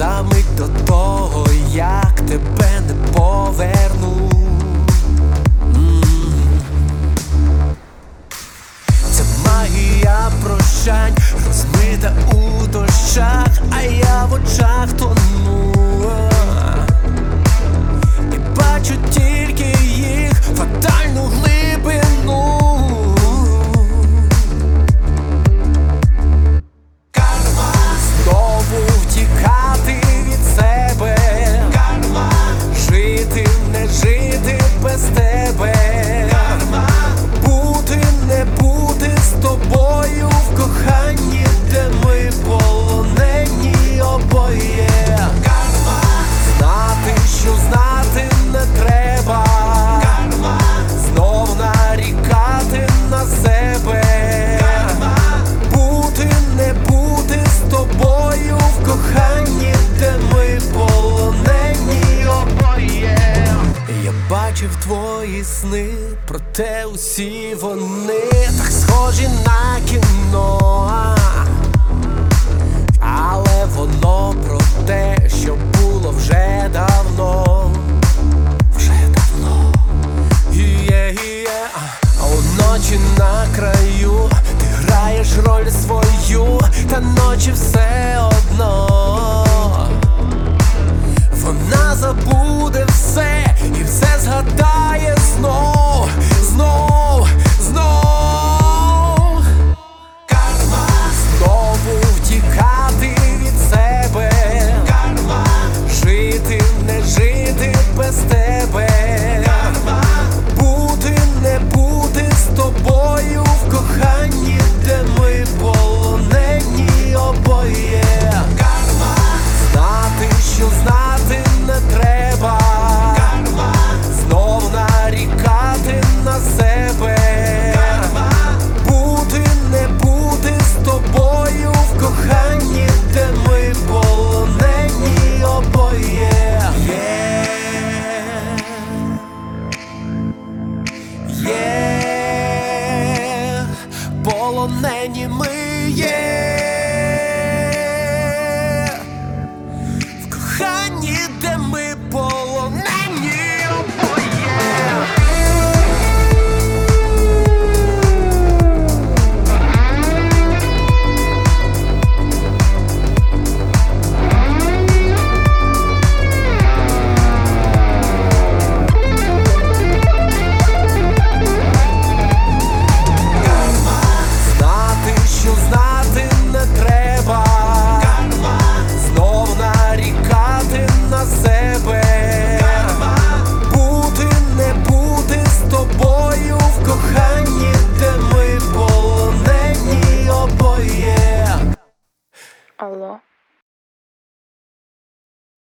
за мить до того, як тебе не поверну. Це магія прощань, розмита у дощах, а я в очах тону. І бачу тільки їх фатальну глибину. Карма. Знову втікати від себе. Карма. Жити, не жити без тебе. Карма. Бути, не бути з тобою в коханні, де ми полонені обоє. Карма. Знати, що знати не треба. Карма. Знов нарікати на себе. Карма. Бути, не бути з тобою в коханні, де ми полонені обоє. Я бачив твої сни, проте усі вони так схожі на кіно. Але воно про те, що було вже давно. Вже давно. А уночі на краю ти граєш роль свою, та ночі все одно. Вона забуде все і все згадає знов, знов, знов. Карма. Знову втікати від себе. Карма. Жити, не жити без тебе. Карма. Бути, не бути з тобою в коханні, де ми полонені обоє. Карма. Знати, що знати не треба. Карма. Знов нарікати на себе. Карма. Бути, не бути з тобою в коханні, де ми полонені обоє. Полонені ми є в коханні.